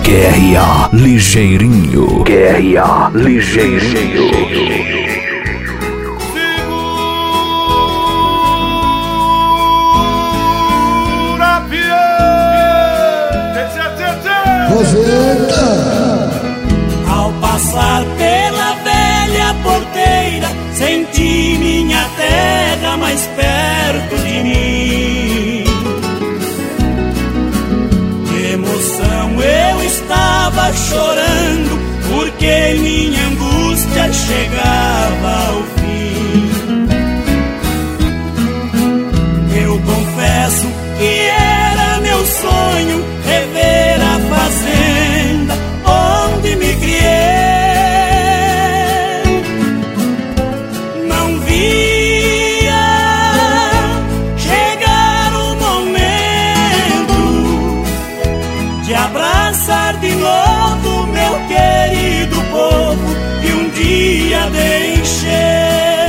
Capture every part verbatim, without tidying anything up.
Q R A Ligeirinho. Q R A Ligeirinho. Segura, Ao passar pela velha porteira, senti minha terra mais perto de mim. De emoção eu estava chorando, porque minha angústia chegava ao fim. Eu confesso que era meu sonho rever a fazenda onde me criei. Não via chegar o momento de abraçar de novo meu querido povo que um dia deixei.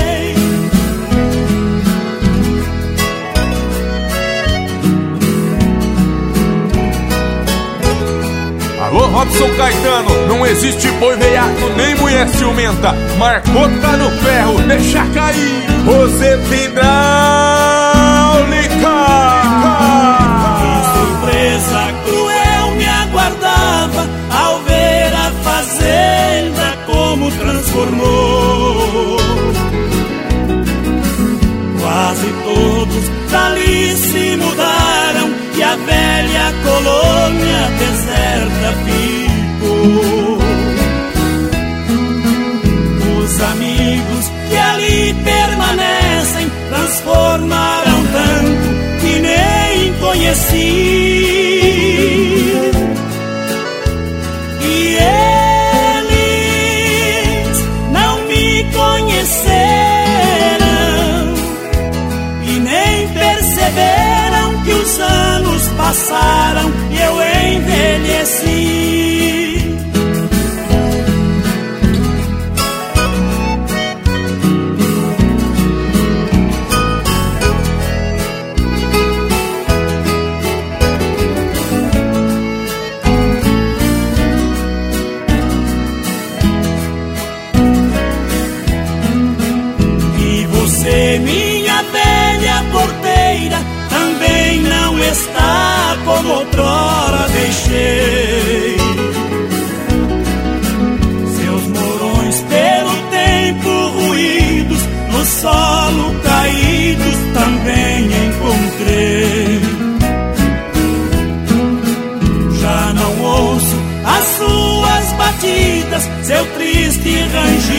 Alô, Robson Caetano, não existe boi veiaco nem mulher ciumenta. Marcou, tá no ferro, deixa cair. Você tem hidráulica. Que surpresa cruel me aguardava ao ver a fazenda como transformou. Quase todos dali se mudaram e a velha colônia deserta ficou. Os amigos que ali permanecem transformaram tanto que nem conheci. E eles não me conheceram e nem perceberam que os anos passaram e eu envelheci. E você, minha velha porteira, também não está como outrora deixei. Seus morões pelo tempo ruídos, no solo caídos também encontrei. Já não ouço as suas batidas, seu triste rangido